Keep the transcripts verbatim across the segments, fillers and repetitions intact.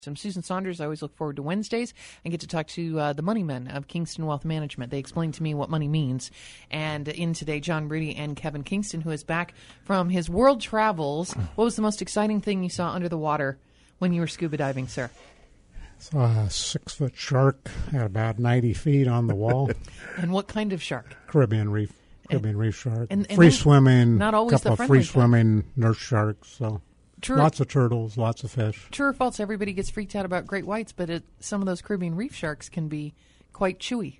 I'm Susan Saunders. I always look forward to Wednesdays and get to talk to uh, the money men of Kingston Wealth Management. They explain to me what money means. And in today, John Rudy and Kevin Kingston, who is back from his world travels. What was the most exciting thing you saw under the water when you were scuba diving, sir? Saw a six-foot shark at about ninety feet on the wall. And what kind of shark? Caribbean reef. Caribbean and, reef shark. And, and free swimming. Not always couple the of free kind. swimming nurse sharks. So. True. Lots of turtles, lots of fish. True or false, everybody gets freaked out about great whites, but it, some of those Caribbean reef sharks can be quite chewy.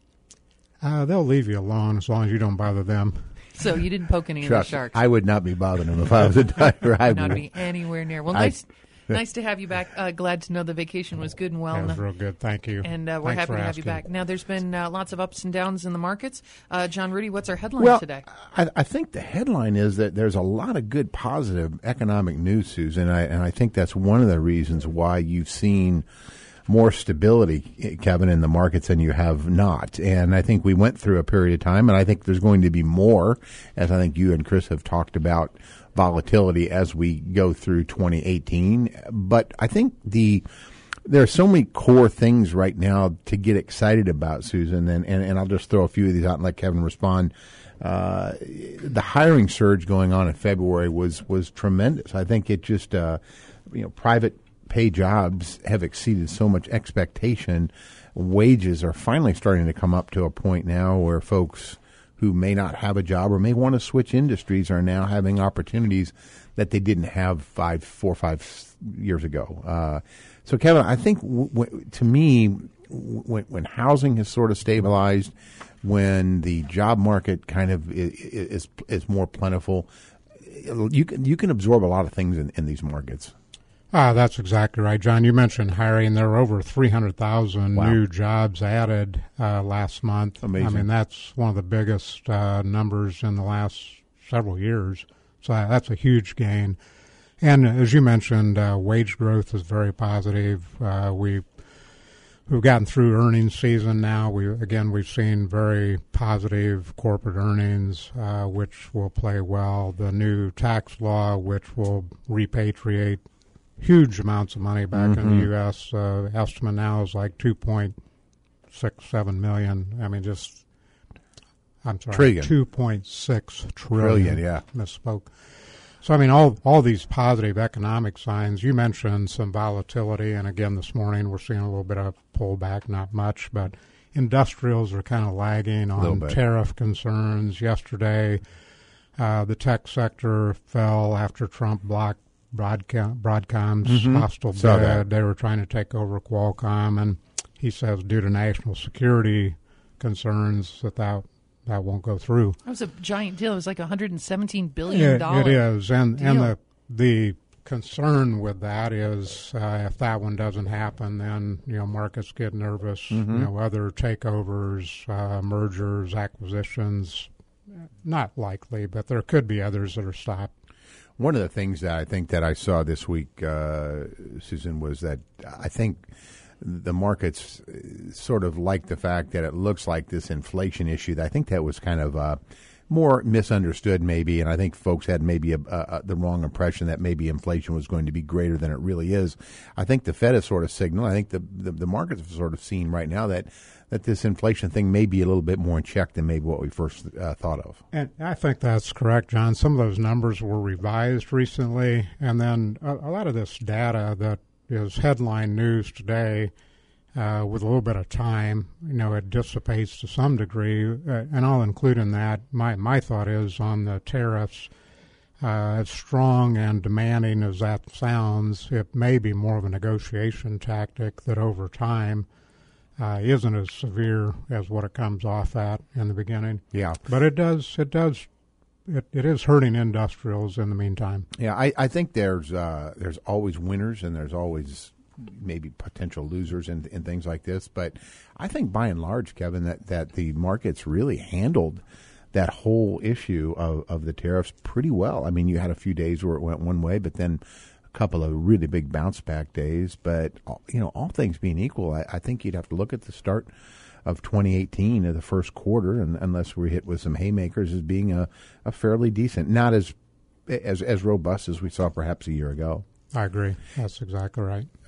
Uh, they'll leave you alone as long as you don't bother them. So you didn't poke any Trust, of the sharks? I would not be bothering them if I was a diver. I would not would be anywhere near. Well, I, nice nice to have you back. Uh, glad to know the vacation was good and well. That was real good. Thank you. And uh, we're Thanks happy to have asking. you back. Now, there's been uh, lots of ups and downs in the markets. Uh, John Rudy, what's our headline well, today? I, I think the headline is that there's a lot of good, positive economic news, Susan, and I, and I think that's one of the reasons why you've seen more stability, Kevin, in the markets than you have not. And I think we went through a period of time, and I think there's going to be more, as I think you and Chris have talked about, volatility as we go through twenty eighteen. But I think the there are so many core things right now to get excited about, Susan, and, and, and I'll just throw a few of these out and let Kevin respond. Uh, the hiring surge going on in February was, was tremendous. I think it just, uh, you know, private pay jobs have exceeded so much expectation. Wages are finally starting to come up to a point now where folks who may not have a job or may want to switch industries are now having opportunities that they didn't have five, four or five years ago. Uh, so, Kevin, I think w- w- to me, w- when housing has sort of stabilized, when the job market kind of is is, is more plentiful, you can you can absorb a lot of things in, in these markets. Ah, that's exactly right, John. You mentioned hiring. There were over three hundred thousand Wow. new jobs added uh, last month. Amazing. I mean, that's one of the biggest uh, numbers in the last several years. So uh, that's a huge gain. And as you mentioned, uh, wage growth is very positive. Uh, we, we've gotten through earnings season now. We Again, we've seen very positive corporate earnings, uh, which will play well. The new tax law, which will repatriate huge amounts of money back Mm-hmm. in the U S Uh, estimate now is like two point six seven million. I mean, just I'm sorry, Trillion. two point six trillion. Trillion, yeah. Misspoke. So I mean, all all these positive economic signs. You mentioned some volatility, and again this morning we're seeing a little bit of pullback, not much, but industrials are kind of lagging on tariff concerns. Yesterday, uh, the tech sector fell after Trump blocked Broadcom, Broadcom's Mm-hmm. hostile Saw bid. that. They were trying to take over Qualcomm, and he says due to national security concerns that that, that won't go through. That was a giant deal. It was like one hundred seventeen billion dollars. It, it is, and deal. and the the concern with that is uh, if that one doesn't happen, then you know markets get nervous. Mm-hmm. You know, other takeovers, uh, mergers, acquisitions, not likely, but there could be others that are stopped. One of the things that I think that I saw this week, uh, Susan, was that I think the markets sort of like the fact that it looks like this inflation issue. I think that was kind of uh, more misunderstood maybe, and I think folks had maybe a, a, the wrong impression that maybe inflation was going to be greater than it really is. I think the Fed has sort of signaled, I think the, the, the markets have sort of seen right now that that this inflation thing may be a little bit more in check than maybe what we first uh, thought of. And I think that's correct, John. Some of those numbers were revised recently, and then a, a lot of this data that is headline news today, uh, with a little bit of time, you know, it dissipates to some degree, uh, and I'll include in that, my, my thought is on the tariffs, uh, as strong and demanding as that sounds, it may be more of a negotiation tactic that over time Uh, isn't as severe as what it comes off at in the beginning. Yeah. But it does, it does, it, it is hurting industrials in the meantime. Yeah, I, I think there's uh, there's always winners and there's always maybe potential losers in, in things like this. But I think by and large, Kevin, that, that the markets really handled that whole issue of, of the tariffs pretty well. I mean, you had a few days where it went one way, but then couple of really big bounce back days, but you know, all things being equal, I, I think you'd have to look at the start of twenty eighteen, of the first quarter, and unless we're hit with some haymakers, as being a, a fairly decent, not as as as robust as we saw perhaps a year ago. I agree. That's exactly right.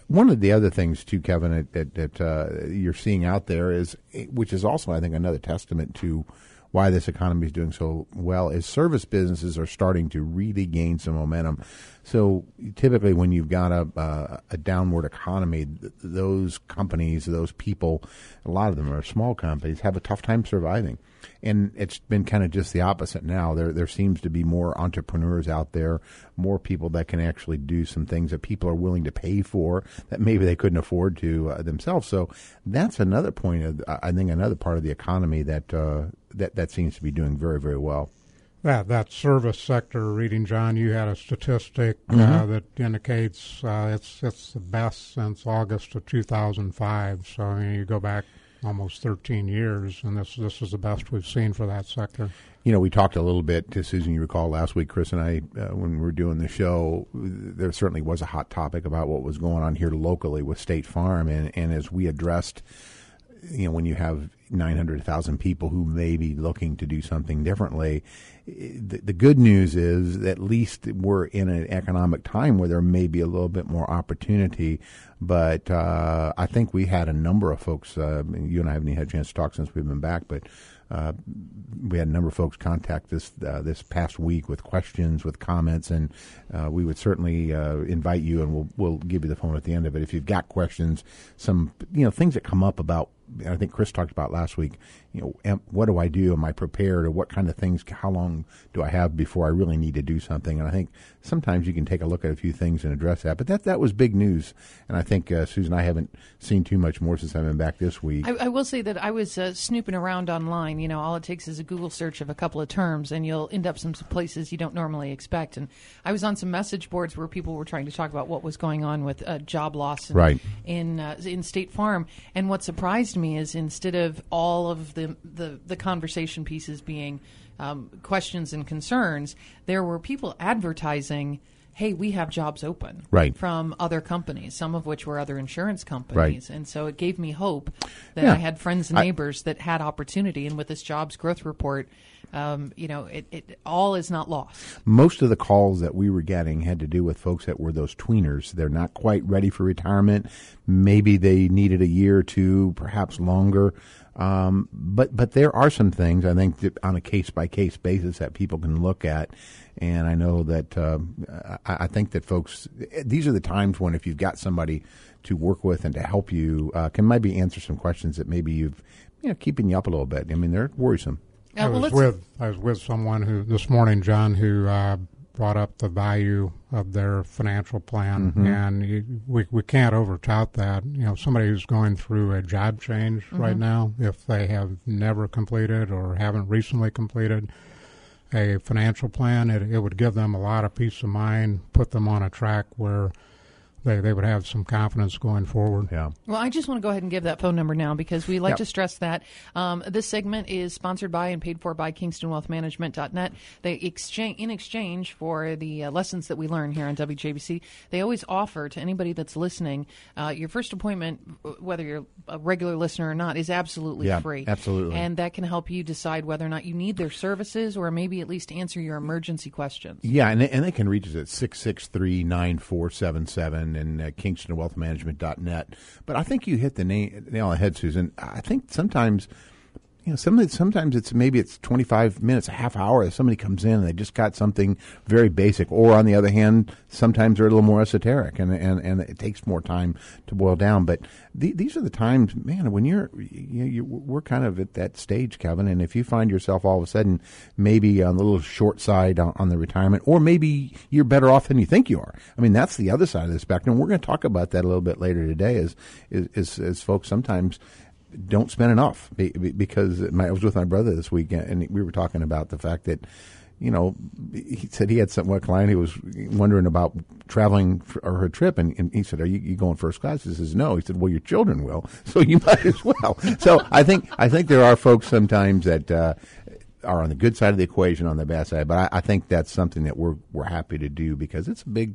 one of the other things too, Kevin, that, that, that uh, you're seeing out there is, which is also, I think, another testament to why this economy is doing so well, is service businesses are starting to really gain some momentum. So typically when you've got a, uh, a downward economy, th- those companies, those people, a lot of them are small companies, have a tough time surviving. And it's been kind of just the opposite now. There there seems to be more entrepreneurs out there, more people that can actually do some things that people are willing to pay for that maybe they couldn't afford to uh, themselves. So that's another point of, I think, another part of the economy that uh, that that seems to be doing very, very well. That that service sector, reading John, you had a statistic mm-hmm. uh, that indicates uh, it's it's the best since August of two thousand five. So I mean, you go back almost thirteen years, and this this is the best we've seen for that sector. You know, we talked a little bit to Susan, you recall last week, Chris and I, uh, when we were doing the show, there certainly was a hot topic about what was going on here locally with State Farm. And, and as we addressed, you know, when you have nine hundred thousand people who may be looking to do something differently, the, the good news is that at least we're in an economic time where there may be a little bit more opportunity. But uh, I think we had a number of folks, uh, you and I haven't had a chance to talk since we've been back, but uh, we had a number of folks contact us uh, this past week with questions, with comments, and uh, we would certainly uh, invite you, and we'll we'll give you the phone at the end of it if you've got questions, some you know things that come up about. I think Chris talked about last week, you know, am, what do I do? Am I prepared? Or what kind of things, how long do I have before I really need to do something? And I think sometimes you can take a look at a few things and address that. But that that was big news. And I think, uh, Susan, I haven't seen too much more since I've been back this week. I, I will say that I was uh, snooping around online. You know, all it takes is a Google search of a couple of terms, and you'll end up some places you don't normally expect. And I was on some message boards where people were trying to talk about what was going on with uh, job loss in, right. in, uh, in State Farm. And what surprised me is instead of all of the the, the conversation pieces being um, questions and concerns, there were people advertising, hey, we have jobs open right. from other companies, some of which were other insurance companies. Right. And so it gave me hope that yeah. I had friends and neighbors I, that had opportunity. And with this jobs growth report, um, you know, it, it all is not lost. Most of the calls that we were getting had to do with folks that were those tweeners. They're not quite ready for retirement. Maybe they needed a year or two, perhaps longer. Um, but but there are some things, I think, that on a case-by-case basis that people can look at. And I know that uh, I, I think that folks, these are the times when if you've got somebody to work with and to help you, uh, can maybe answer some questions that maybe you've, you know, keeping you up a little bit. I mean, they're worrisome. Uh, I well, was let's- with I was with someone who this morning, John, who uh, brought up the value of their financial plan, mm-hmm. and you, we we can't overtout that. You know, somebody who's going through a job change mm-hmm. right now, if they have never completed or haven't recently completed a financial plan, it, it would give them a lot of peace of mind, put them on a track where they, they would have some confidence going forward. Yeah. Well, I just want to go ahead and give that phone number now because we like Yep. to stress that. Um, this segment is sponsored by and paid for by Kingston Wealth Management dot net. They exchange, in exchange for the uh, lessons that we learn here on W J B C, they always offer to anybody that's listening, uh, your first appointment, whether you're a regular listener or not, is absolutely Yeah, free. absolutely. And that can help you decide whether or not you need their services or maybe at least answer your emergency questions. Yeah, and they, and they can reach us at six six three, nine four seven seven and uh, Kingston Wealth Management dot net. But I think you hit the nail, nail on the head, Susan. I think sometimes, you know, some, sometimes it's maybe it's twenty-five minutes, a half hour that somebody comes in and they just got something very basic. Or on the other hand, sometimes they're a little more esoteric and and, and it takes more time to boil down. But the, these are the times, man, when you're, you, you, we're kind of at that stage, Kevin. And if you find yourself all of a sudden maybe on the little short side on, on the retirement, or maybe you're better off than you think you are. I mean, that's the other side of the spectrum. We're going to talk about that a little bit later today as, is, is, as folks sometimes don't spend enough because my, I was with my brother this week and we were talking about the fact that, you know, he said he had some one client who was wondering about traveling for or her trip, and, and he said, "Are you, you going first class?" He says, "No." He said, "Well, your children will, so you might as well." So I think I think there are folks sometimes that uh, are on the good side of the equation, on the bad side, but I, I think that's something that we're we're happy to do because it's a big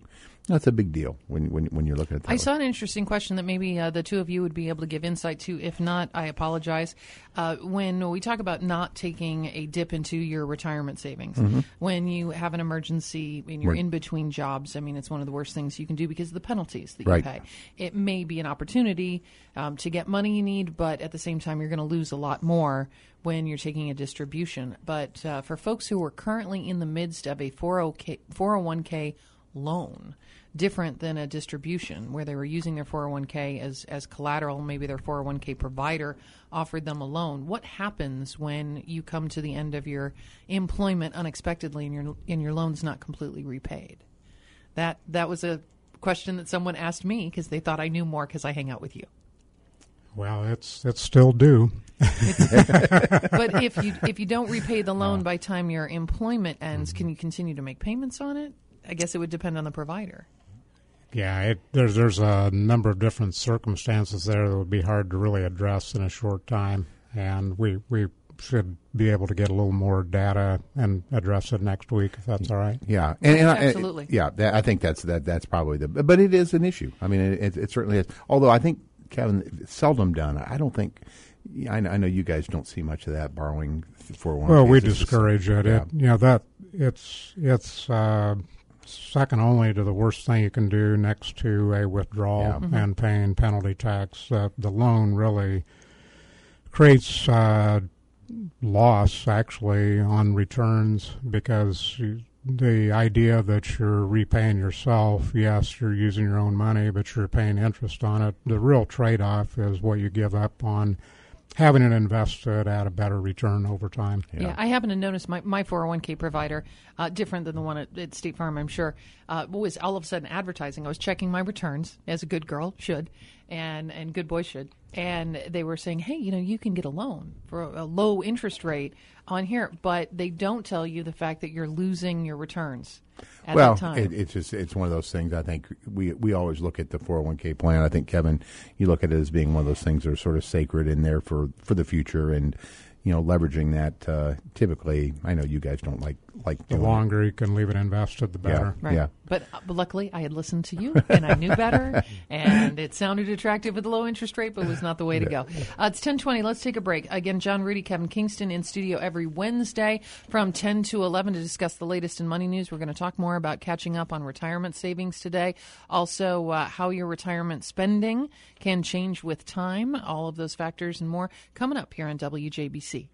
That's a big deal when when when you're looking at that. I saw an interesting question that maybe uh, the two of you would be able to give insight to. If not, I apologize. Uh, when we talk about not taking a dip into your retirement savings, mm-hmm. when you have an emergency and you're right. in between jobs, I mean, it's one of the worst things you can do because of the penalties that right. you pay. It may be an opportunity um, to get money you need, but at the same time, you're going to lose a lot more when you're taking a distribution. But uh, for folks who are currently in the midst of a four oh one k loan, different than a distribution where they were using their four oh one k as, as collateral, maybe their four oh one k provider offered them a loan. What happens when you come to the end of your employment unexpectedly and your and your loan's not completely repaid? That that was a question that someone asked me because they thought I knew more because I hang out with you. Well, it's it's still due. But if you if you don't repay the loan by time your employment ends, can you continue to make payments on it? I guess it would depend on the provider. Yeah, it, there's there's a number of different circumstances there that would be hard to really address in a short time, and we we should be able to get a little more data and address it next week if that's all right. Yeah, and, and absolutely. I, yeah, that, I think that's that that's probably the. But it is an issue. I mean, it, it certainly is. Although I think, Kevin, it's seldom done. I don't think. I know, I know you guys don't see much of that borrowing for one. Well, we discourage it. Yeah. it. You know that it's it's. Uh, second only to the worst thing you can do next to a withdrawal yeah. mm-hmm. and paying penalty tax. Uh, the loan really creates uh, loss, actually, on returns because you, the idea that you're repaying yourself, yes, you're using your own money, but you're paying interest on it. The real trade-off is what you give up on having it invested at a better return over time. Yeah, yeah I happen to notice my, my four oh one k provider, uh, different than the one at, at State Farm, I'm sure, uh, was all of a sudden advertising. I was checking my returns, as a good girl should, and, and good boy should. And they were saying, hey, you know, you can get a loan for a, a low interest rate on here, but they don't tell you the fact that you're losing your returns at well, that time. It, it's just it's one of those things. I think we we always look at the four oh one k plan. I think, Kevin, you look at it as being one of those things that are sort of sacred in there for, for the future, and you know, leveraging that. Uh, typically, I know you guys don't like like the longer you can leave it invested, the better. Yeah, right. yeah. But, uh, but luckily, I had listened to you, and I knew better, and it sounded attractive with the low interest rate, but was not the way to go. Uh, it's ten twenty. Let's take a break. Again, John Rudy, Kevin Kingston in studio every Wednesday from ten to eleven to discuss the latest in money news. We're going to talk more about catching up on retirement savings today. Also, uh, how your retirement spending can change with time. All of those factors and more coming up here on W J B C.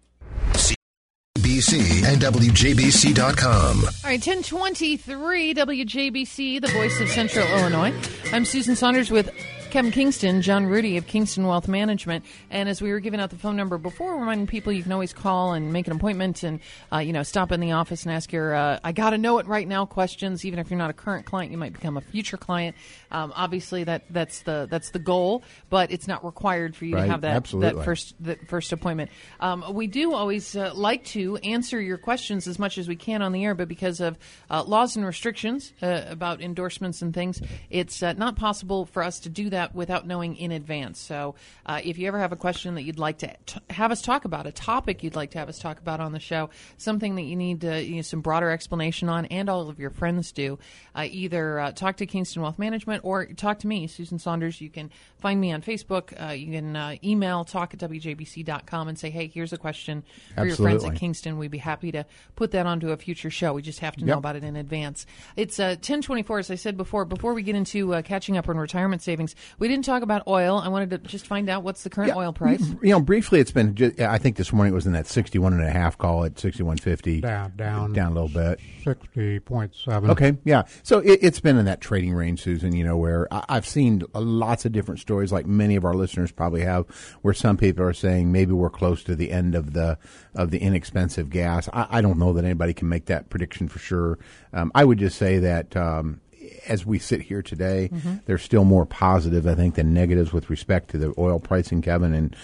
B C and W J B C dot com. All right, ten twenty-three, W J B C, the voice of Central Illinois. I'm Susan Saunders with Kevin Kingston, John Rudy of Kingston Wealth Management. And as we were giving out the phone number before, reminding people you can always call and make an appointment and, uh, you know, stop in the office and ask your, uh, I got to know it right now questions. Even if you're not a current client, you might become a future client. Um, obviously, that that's the that's the goal, but it's not required for you right. to have that, Absolutely. that first that first appointment. Um, we do always uh, like to answer your questions as much as we can on the air, but because of uh, laws and restrictions uh, about endorsements and things, it's uh, not possible for us to do that without knowing in advance. So uh, if you ever have a question that you'd like to t- have us talk about, a topic you'd like to have us talk about on the show, something that you need uh, you know, some broader explanation on, and all of your friends do, uh, either uh, talk to Kingston Wealth Management or talk to me, Susan Saunders. You can find me on Facebook. Uh, you can uh, email talk at W J B C dot com and say, hey, here's a question for Absolutely. your friends at Kingston. We'd be happy to put that onto a future show. We just have to know Yep. about it in advance. It's uh, ten twenty-four, as I said before. Before we get into uh, catching up on retirement savings, we didn't talk about oil. I wanted to just find out what's the current Yeah. oil price. You know, briefly, it's been. Just, I think this morning it was in that sixty-one and a half. Call it sixty-one fifty. Down, down, down a little bit. sixty point seven. Okay, yeah. So it, it's been in that trading range, Susan. You know, where I, I've seen lots of different stories, like many of our listeners probably have, where some people are saying maybe we're close to the end of the of the inexpensive gas. I, I don't know that anybody can make that prediction for sure. Um, I would just say that. Um, As we sit here today, mm-hmm. there's still more positive, I think, than negatives with respect to the oil pricing, Kevin. And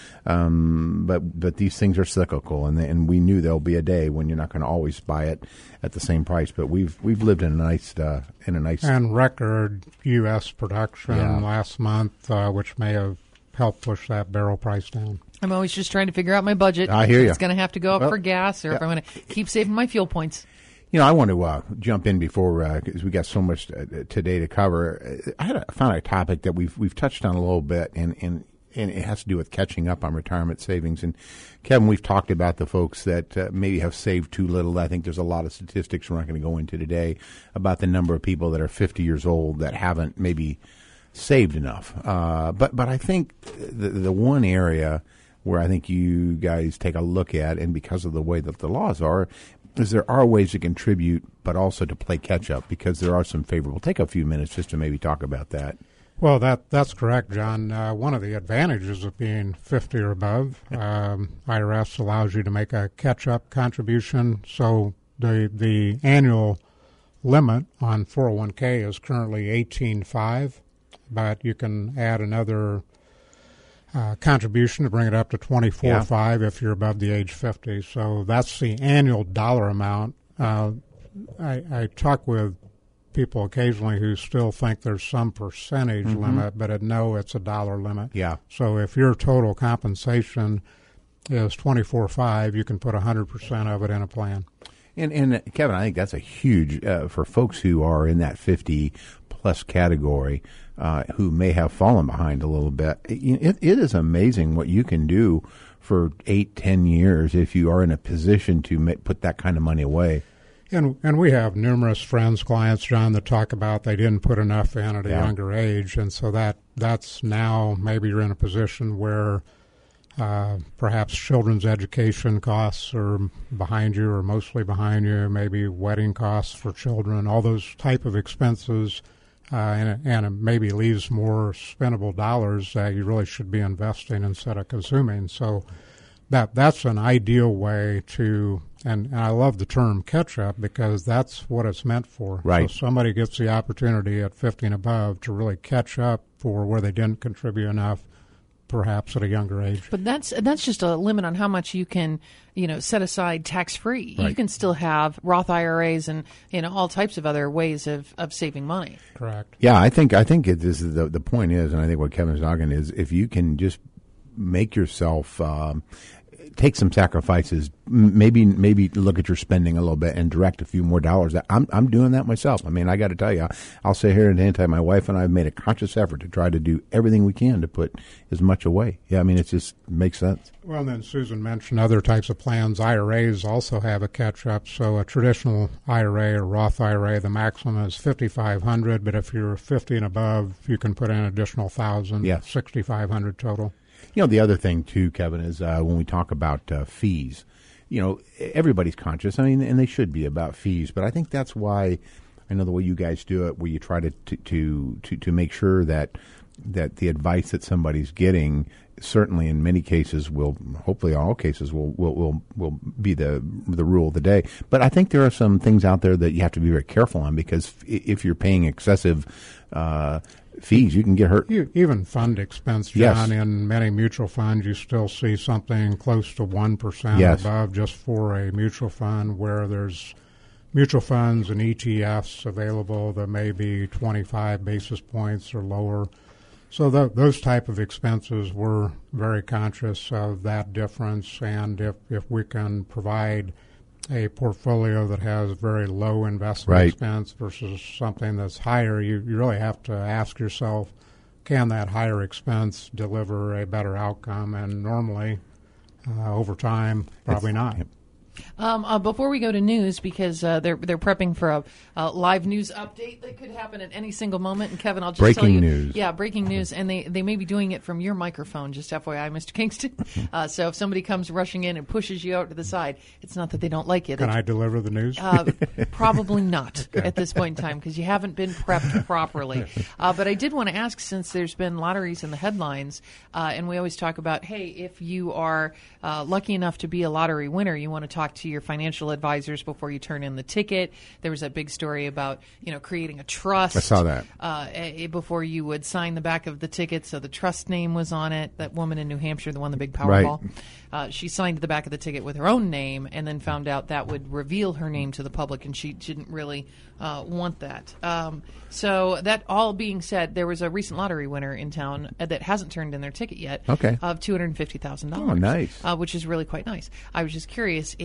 um, but but these things are cyclical, and they, and we knew there'll be a day when you're not going to always buy it at the same price. But we've we've lived in a nice uh, in a nice and record U S production Yeah. last month, uh, which may have helped push that barrel price down. I'm always just trying to figure out my budget. I hear you. It's going to have to go up Well, for gas, or yeah. if I'm going to keep saving my fuel points. You know, I want to uh, jump in before because uh, we got so much uh, today to cover. I had a, found a topic that we've we've touched on a little bit, and, and and it has to do with catching up on retirement savings. And Kevin, we've talked about the folks that uh, maybe have saved too little. I think there's a lot of statistics we're not going to go into today about the number of people that are fifty years old that haven't maybe saved enough. Uh, but but I think the the one area where I think you guys take a look at, and because of the way that the laws are, is there are ways to contribute, but also to play catch up because there are some favorable. Take a few minutes just to maybe talk about that. Well, that that's correct, John. Uh, one of the advantages of being fifty or above, um, I R S allows you to make a catch-up contribution. So the the annual limit on four oh one k is currently eighteen five, but you can add another uh, contribution to bring it up to twenty-four five yeah. if you're above the age fifty. So that's the annual dollar amount. Uh, I, I talk with people occasionally who still think there's some percentage mm-hmm. limit, but no, it's a dollar limit. Yeah. So if your total compensation is twenty-four five, you can put one hundred percent of it in a plan. And, and uh, Kevin, I think that's a huge, uh, for folks who are in that fifty-plus category, uh, who may have fallen behind a little bit. It, it is amazing what you can do for eight, ten years if you are in a position to ma- put that kind of money away. And and we have numerous friends, clients, John, that talk about they didn't put enough in at a yeah. younger age, and so that that's now maybe you're in a position where uh, perhaps children's education costs are behind you or mostly behind you, maybe wedding costs for children, all those type of expenses, uh, and, and it maybe leaves more spendable dollars that you really should be investing instead of consuming. So that that's an ideal way to... And, and I love the term catch-up because that's what it's meant for. Right. So somebody gets the opportunity at fifty and above to really catch up for where they didn't contribute enough, perhaps at a younger age. But that's that's just a limit on how much you can, you know, set aside tax-free. Right. You can still have Roth I R As and, you know, all types of other ways of, of saving money. Correct. Yeah, I think I think it is the the point is, and I think what Kevin's talking is, if you can just make yourself. Um, Take some sacrifices. Maybe, maybe look at your spending a little bit and direct a few more dollars. I'm, I'm doing that myself. I mean, I got to tell you, I'll sit here and anti. My wife and I have made a conscious effort to try to do everything we can to put as much away. Yeah, I mean, it just makes sense. Well, and then Susan mentioned other types of plans. I R As also have a catch-up. So a traditional I R A or Roth I R A, the maximum is fifty-five hundred. But if you're fifty and above, you can put in an additional thousand. Yeah, sixty-five hundred total. You know, the other thing, too, Kevin, is uh, when we talk about uh, fees, you know, everybody's conscious, I mean, and they should be about fees. But I think that's why, I know the way you guys do it, where you try to to to, to, to make sure that that the advice that somebody's getting, certainly in many cases will, hopefully all cases, will will will, will be the the rule of the day. But I think there are some things out there that you have to be very careful on, because if you're paying excessive uh fees, you can get hurt. You, even fund expense, John, yes. in many mutual funds, you still see something close to one percent yes. above just for a mutual fund, where there's mutual funds and E T Fs available that may be twenty-five basis points or lower. So th- those type of expenses, we're very conscious of that difference, and if, if we can provide a portfolio that has very low investment right. expense versus something that's higher, you, you really have to ask yourself, can that higher expense deliver a better outcome? And normally, uh, over time, probably it's, not. Yep. Um, uh, before we go to news, because uh, they're they're prepping for a uh, live news update that could happen at any single moment. And Kevin, I'll just breaking tell you, news. yeah, breaking news, and they, they may be doing it from your microphone. Just F Y I, Mister Kingston. Uh, so if somebody comes rushing in and pushes you out to the side, it's not that they don't like you. Can it's, I deliver the news? Uh, probably not at this point in time, because you haven't been prepped properly. Uh, but I did want to ask, since there's been lotteries in the headlines, uh, and we always talk about, hey, if you are uh, lucky enough to be a lottery winner, you want to talk to your financial advisors before you turn in the ticket. There was that big story about, you know, creating a trust. I saw that. Uh, a, before you would sign the back of the ticket, so the trust name was on it. That woman in New Hampshire, the one, the big Powerball, right. uh, she signed the back of the ticket with her own name, and then found out that would reveal her name to the public, and she didn't really uh, want that. Um, so that all being said, there was a recent lottery winner in town that hasn't turned in their ticket yet. Okay. Of two hundred and fifty thousand dollars. Oh, nice. Uh, which is really quite nice. I was just curious if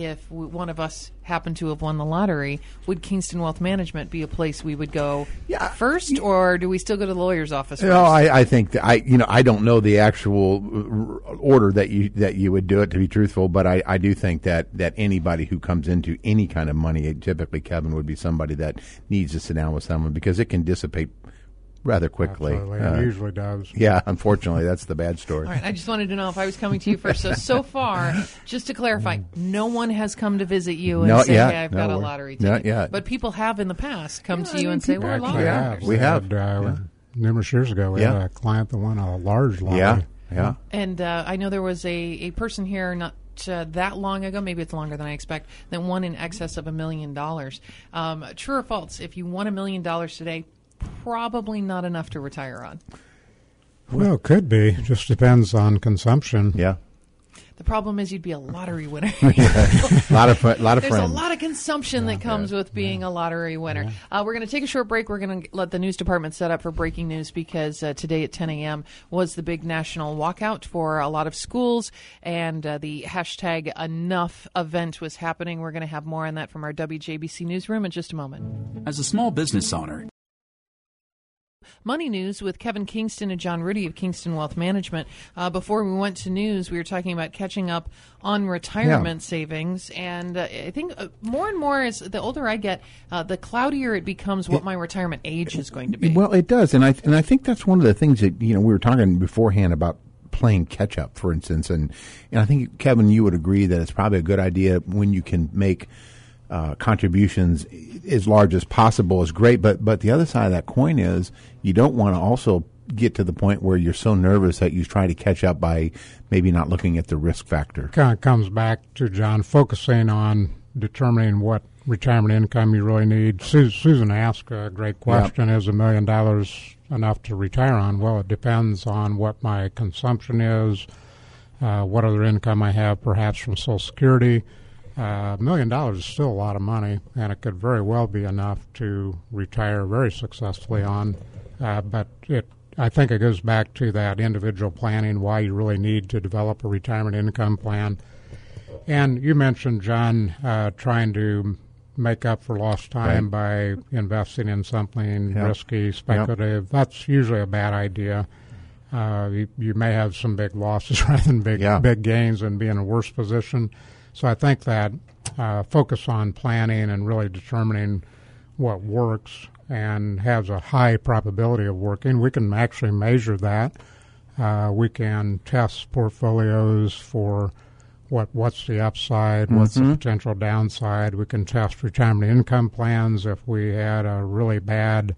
if we, one of us happened to have won the lottery, would Kingston Wealth Management be a place we would go Yeah. first, or do we still go to the lawyer's office first? No, I, I think that I, you know, I don't know the actual r- order that you that you would do it, to be truthful, but I, I do think that, that anybody who comes into any kind of money, typically Kevin would be somebody that needs to sit down with someone because it can dissipate rather quickly. Absolutely. Uh, It usually does. yeah, unfortunately, that's the bad story. All right, I just wanted to know if I was coming to you first. So, so far, just to clarify, no one has come to visit you and Not say, yet. hey, I've No, got a we're- lottery not ticket. yet. But people have in the past come Yeah, to I you mean, and say, people we're actually lottery have. winners. We have. Had, uh, Yeah. Numerous years ago, we Yeah. had a client that won a large lottery. Yeah, yeah. And uh, I know there was a, a person here not uh, that long ago, maybe it's longer than I expect, that won in excess of a million dollars. Um, true or false, if you won a million dollars today, probably not enough to retire on. Well, it could be. It just depends on consumption. Yeah. The problem is you'd be a lottery winner. a lot of, a lot of There's friends. a lot of consumption that comes with being a lottery winner. Uh, we're going to take a short break. We're going to let the news department set up for breaking news because uh, today at ten a.m. was the big national walkout for a lot of schools, and uh, the hashtag Enough event was happening. We're going to have more on that from our W J B C newsroom in just a moment. As a small business owner, Money News with Kevin Kingston and John Rudy of Kingston Wealth Management. Uh, before we went to news, we were talking about catching up on retirement Yeah. savings. And uh, I think uh, more and more, as the older I get, uh, the cloudier it becomes what my retirement age is going to be. Well, it does, and I and I think that's one of the things that you know we were talking beforehand about playing catch up, for instance, and and I think Kevin, you would agree that it's probably a good idea when you can make uh, contributions as large as possible is great, but but the other side of that coin is you don't want to also get to the point where you're so nervous that you try to catch up by maybe not looking at the risk factor. Kind of comes back to John focusing on determining what retirement income you really need. Su- Susan asked a great question: Is a million dollars enough to retire on? Well, it depends on what my consumption is, uh, what other income I have, perhaps from Social Security. Uh, a million dollars is still a lot of money, and it could very well be enough to retire very successfully on. Uh, but it, I think it goes back to that individual planning, why you really need to develop a retirement income plan. And you mentioned, John, uh, trying to make up for lost time by investing in something Yep. risky, speculative. Yep. That's usually a bad idea. Uh, you, you may have some big losses rather than big Yeah. big gains and be in a worse position. So I think that uh, focus on planning and really determining what works and has a high probability of working. We can actually measure that. Uh, we can test portfolios for what what's the upside, what's the potential downside. We can test retirement income plans if we had a really bad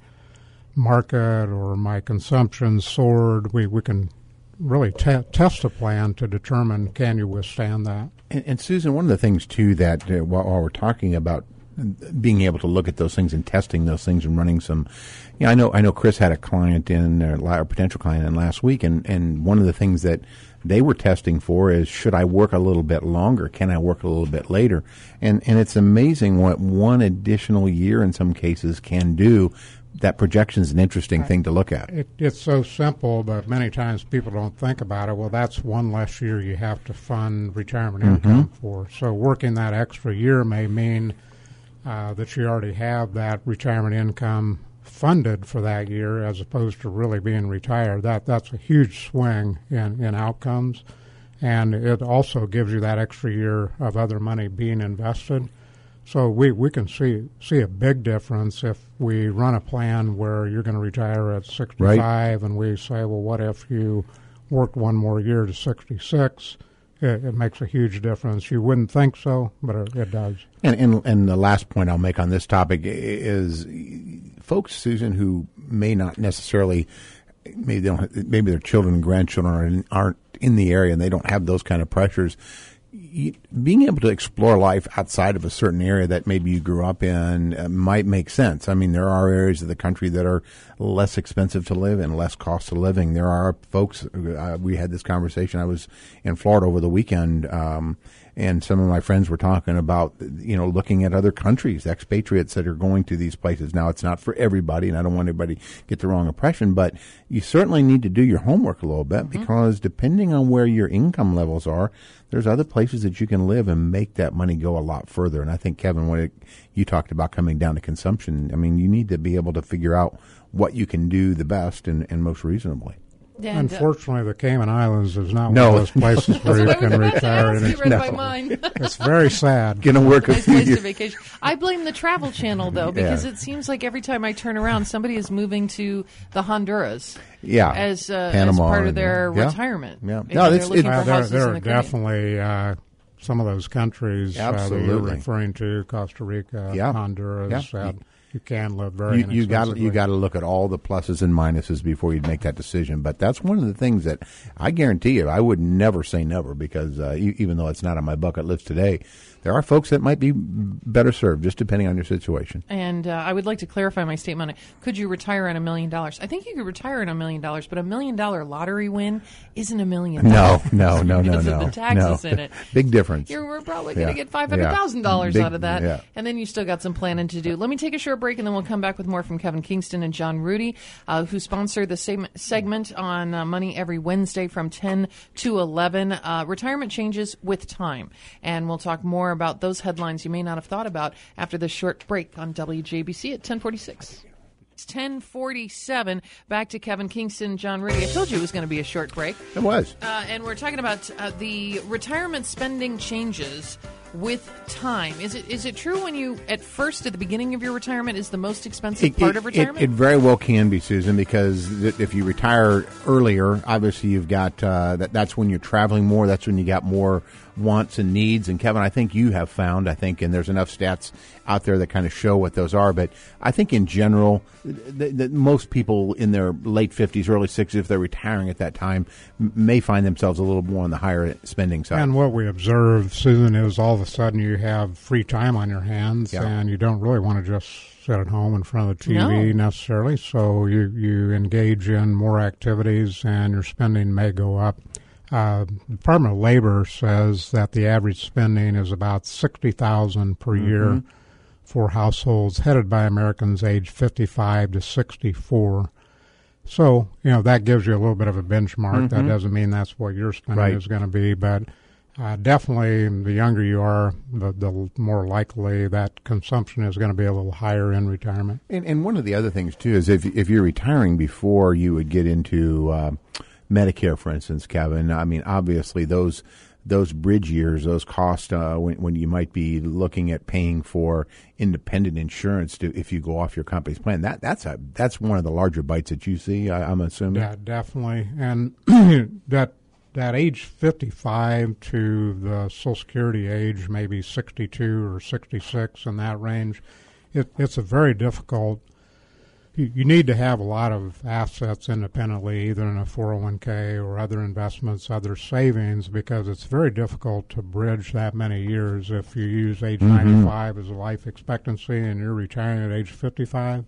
market or my consumption soared. We, we can really te- test a plan to determine can you withstand that. And, and Susan, one of the things too that uh, while, while we're talking about being able to look at those things and testing those things and running some, you know, I know I know Chris had a client in or a potential client in last week, and, and one of the things that they were testing for is should I work a little bit longer? Can I work a little bit later? And and it's amazing what one additional year in some cases can do. That projection is an interesting thing to look at. It, it's so simple, but many times people don't think about it. Well, that's one less year you have to fund retirement income for. So working that extra year may mean uh, that you already have that retirement income funded for that year as opposed to really being retired. That That's a huge swing in, in outcomes. And it also gives you that extra year of other money being invested. So we, we can see see a big difference if we run a plan where you're going to retire at sixty-five, Right. and we say, well, what if you worked one more year to sixty-six? It, it makes a huge difference. You wouldn't think so, but it, it does. And, and and the last point I'll make on this topic is folks, Susan, who may not necessarily, maybe they don't, maybe their children and grandchildren aren't, aren't in the area and they don't have those kind of pressures. You, being able to explore life outside of a certain area that maybe you grew up in uh, might make sense. I mean, there are areas of the country that are less expensive to live in, less cost of living. There are folks, uh, we had this conversation. I was in Florida over the weekend, um, and some of my friends were talking about, you know, looking at other countries, expatriates that are going to these places. Now, it's not for everybody, and I don't want anybody to get the wrong impression, but you certainly need to do your homework a little bit, mm-hmm. because depending on where your income levels are, there's other places places that you can live and make that money go a lot further. And I think, Kevin, when it, you talked about coming down to consumption, I mean, you need to be able to figure out what you can do the best and, and most reasonably. And, Unfortunately, the Cayman Islands is not No. one of those places where you can retire. And You it's, read No. my mind. it's very sad. Going to work a Nice few place to years. vacation. I blame the Travel Channel though, because Yeah. it seems like every time I turn around, somebody is moving to the Honduras Yeah. as uh, as Panama part of and- their yeah. retirement. Yeah. You No, know, this- they're looking it- Uh, for there, houses there in are the Caribbean. definitely uh, some of those countries uh, that you're Absolutely. referring to, Costa Rica, Yeah. Honduras, Yeah. that you can live very You, you got inexpensively. you got to look at all the pluses and minuses before you make that decision. But that's one of the things that I guarantee you, I would never say never because uh, e- even though it's not on my bucket list today, there are folks that might be better served, just depending on your situation. And uh, I would like to clarify my statement. Could you retire on a million dollars? I think you could retire on a million dollars, but a million dollar lottery win isn't a million No, dollars. no, no, no, Because no. of the taxes no. in it. Big difference. You're, we're probably going to Yeah. get five hundred thousand dollars Yeah. out of that. Big- yeah. And then you still got some planning to do. Let me take a short break, and then we'll come back with more from Kevin Kingston and John Rudy, uh, who sponsor the same segment on uh, Money every Wednesday from ten to eleven. Uh, retirement changes with time. And we'll talk more about those headlines you may not have thought about after this short break on W J B C at ten forty-six. It's ten forty-seven. Back to Kevin Kingston, John Rudy. I told you it was going to be a short break. It was. Uh, and we're talking about uh, the retirement spending changes with time. Is it is it true when you, at first, at the beginning of your retirement, is the most expensive part of retirement? It, it very well can be, Susan, because th- if you retire earlier, obviously you've got uh, that. That's when you're traveling more. That's when you got more wants and needs. And Kevin, I think you have found, I think, and there's enough stats out there that kind of show what those are. But I think in general, th- th- most people in their late fifties, early sixties, if they're retiring at that time, m- may find themselves a little more on the higher spending side. And what we observe, Susan, is all of a sudden you have free time on your hands, Yeah. and you don't really want to just sit at home in front of the T V No. necessarily. So you, you engage in more activities, and your spending may go up. Uh, the Department of Labor says that the average spending is about sixty thousand dollars per Mm-hmm. year for households headed by Americans aged fifty-five to sixty-four. So, you know, that gives you a little bit of a benchmark. That doesn't mean that's what your spending Right. is going to be, but uh, definitely the younger you are, the, the more likely that consumption is going to be a little higher in retirement. And, and one of the other things, too, is if if you're retiring before you would get into uh, Medicare, for instance, Kevin, I mean, obviously those those bridge years, those costs uh, when, when you might be looking at paying for independent insurance to, if you go off your company's plan, that that's a that's one of the larger bites that you see, I, I'm assuming. Yeah, definitely. And that that age fifty-five to the Social Security age, maybe sixty-two or sixty-six, in that range, it, it's a very difficult. You, you need to have a lot of assets independently, either in a four oh one k or other investments, other savings, because it's very difficult to bridge that many years. If you use age ninety-five as a life expectancy and you're retiring at age fifty-five,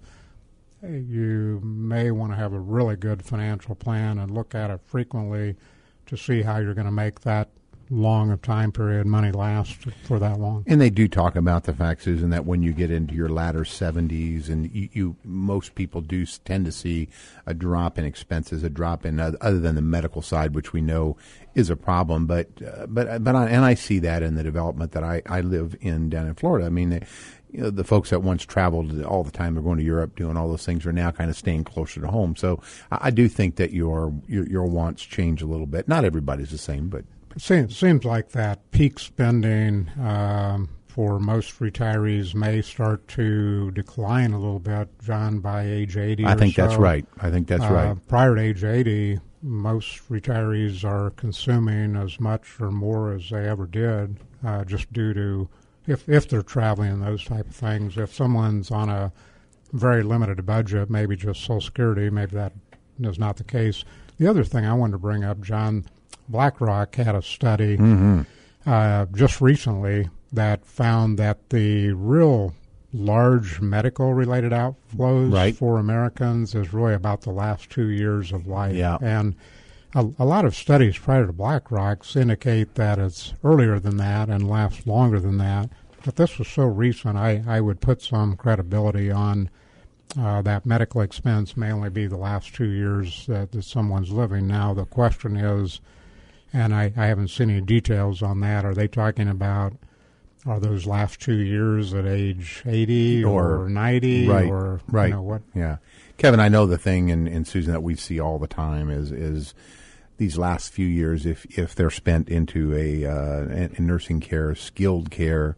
you may want to have a really good financial plan and look at it frequently to see how you're going to make that long of time period money last for that long. And they do talk about the fact, Susan, that when you get into your latter seventies, and you, you most people do s- tend to see a drop in expenses, a drop in uh, other than the medical side, which we know is a problem. But uh, but but I, and I see that in the development that I, I live in down in Florida. I mean, they, you know, the folks that once traveled all the time, they're going to Europe, doing all those things, are now kind of staying closer to home. So I, I do think that your, your your wants change a little bit. Not everybody's the same, but. It seems, seems like that peak spending um, for most retirees may start to decline a little bit, John, by age eighty I or think that's so. right. I think that's Uh, right. Prior to age eighty, most retirees are consuming as much or more as they ever did, uh, just due to, if, if they're traveling and those type of things. If someone's on a very limited budget, maybe just Social Security, maybe that is not the case. The other thing I wanted to bring up, John, BlackRock had a study uh, just recently that found that the real large medical-related outflows Right. for Americans is really about the last two years of life. Yeah. And a, a lot of studies prior to BlackRock's indicate that it's earlier than that and lasts longer than that. But this was so recent, I, I would put some credibility on uh, that medical expense may only be the last two years that, that someone's living. Now, the question is, and I, I haven't seen any details on that. Are they talking about, are those last two years at age eighty or, or ninety? Right, or, right. You know, what? Yeah. Kevin, I know the thing, and, and Susan, that we see all the time is is these last few years, if if they're spent into a, uh, in nursing care, skilled care,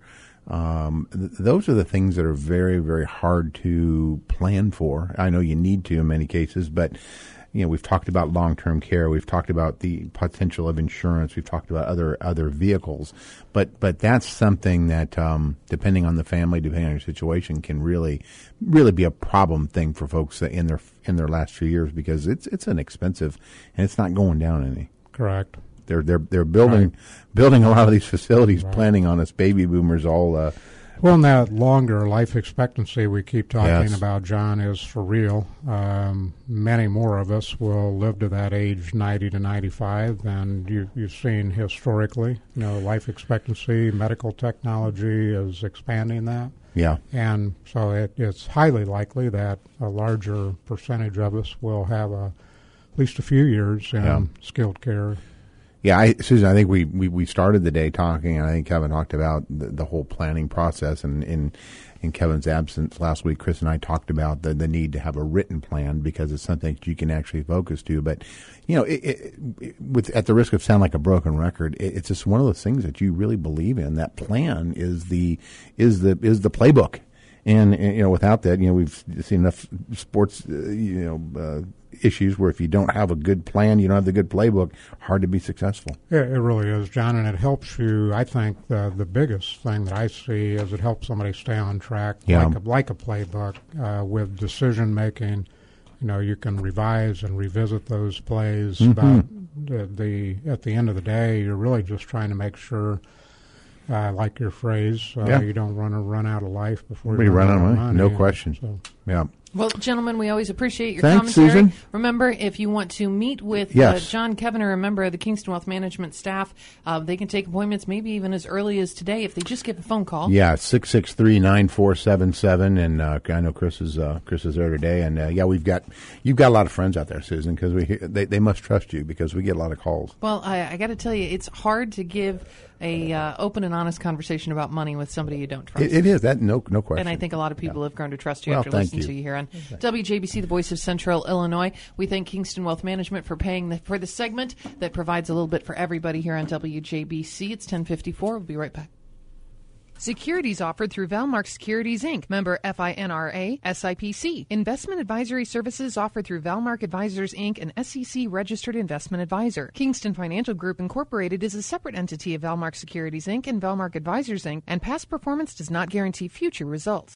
um, th- those are the things that are very, very hard to plan for. I know you need to in many cases, but you know, we've talked about long-term care. We've talked about the potential of insurance. We've talked about other other vehicles. But but that's something that, um, depending on the family, depending on your situation, can really really be a problem thing for folks in their in their last few years, because it's it's an expensive, and it's not going down any. Correct. They're they're they're building right. building a lot of these facilities, right. planning on us baby boomers all. Uh, Well, and that longer life expectancy we keep talking yes. about, John, is for real. Um, many more of us will live to that age, ninety to ninety-five, and you, you've seen historically, you know, life expectancy, medical technology is expanding that. Yeah. And so it, it's highly likely that a larger percentage of us will have a, at least a few years in yeah. skilled care. Yeah, I, Susan, I think we, we, we started the day talking, and I think Kevin talked about the, the whole planning process. And in, in Kevin's absence last week, Chris and I talked about the, the need to have a written plan, because it's something that you can actually focus to. But, you know, it, it, it, with at the risk of sound like a broken record, it, it's just one of those things that you really believe in. That plan is the is the is the playbook. And, and you know, without that, you know, we've seen enough sports, uh, you know. Uh, issues where if you don't have a good plan, you don't have the good playbook, hard to be successful. It, it really is, John, and it helps you. I think the the biggest thing that I see is it helps somebody stay on track, yeah. like, a, like a playbook uh, with decision making. You know, you can revise and revisit those plays, mm-hmm. but the, the at the end of the day, you're really just trying to make sure, uh, like your phrase, uh, yeah. you don't run or run out of life before we you run, run out of money. money. No question. So. Yeah. Well, gentlemen, we always appreciate your Thanks, commentary. Susan. Remember, if you want to meet with yes. uh, John Kevin or a member of the Kingston Wealth Management staff, uh, they can take appointments maybe even as early as today if they just give a phone call. Yeah, six six three, nine four seven seven, and uh, I know Chris is uh, Chris is there today, and uh, yeah, we've got you've got a lot of friends out there, Susan, because we they they must trust you because we get a lot of calls. Well, I, I got to tell you, it's hard to give a uh, open and honest conversation about money with somebody you don't trust. It, it is that no no question. And I think a lot of people yeah. have grown to trust you well, after thank listening you. to you here on okay. W J B C, the voice of Central Illinois. We thank Kingston Wealth Management for paying the, for the segment that provides a little bit for everybody here on W J B C. It's ten fifty-four. We'll be right back. Securities offered through Valmark Securities, Incorporated. Member FINRA, S I P C. Investment advisory services offered through Valmark Advisors, Incorporated, an S E C-registered investment advisor. Kingston Financial Group, Incorporated is a separate entity of Valmark Securities, Incorporated and Valmark Advisors, Incorporated, and past performance does not guarantee future results.